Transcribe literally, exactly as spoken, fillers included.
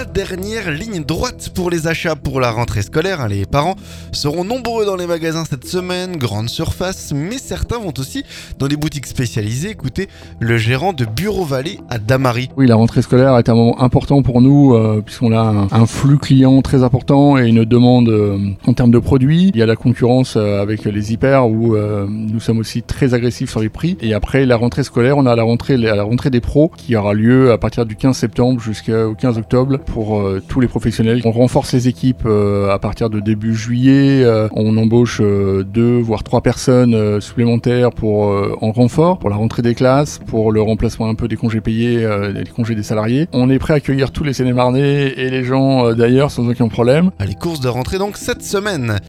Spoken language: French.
dernière ligne droite pour les achats pour la rentrée scolaire. Les parents seront nombreux dans les magasins cette semaine, grande surface, mais certains vont aussi dans des boutiques spécialisées. Écoutez le gérant de Bureau Vallée à Damary. Oui, la rentrée scolaire est un moment important pour nous euh, puisqu'on a un, un flux client très important et une demande euh, en termes de produits. Il y a la concurrence euh, avec les hyper où euh, nous sommes aussi très agressifs sur les prix. Et après la rentrée scolaire, on a la rentrée, la rentrée des pros qui aura lieu à partir du quinze septembre jusqu'au quinze octobre pour euh, tous les professionnels. On renforce les équipes euh, à partir de début juillet. Euh, on embauche euh, deux voire trois personnes euh, supplémentaires pour euh, en renfort pour la rentrée des classes, pour le remplacement un peu des congés payés, euh, des congés des salariés. On est prêt à accueillir tous les Seine-et-Marnais et les gens euh, d'ailleurs sans aucun problème. Les courses de rentrée donc cette semaine.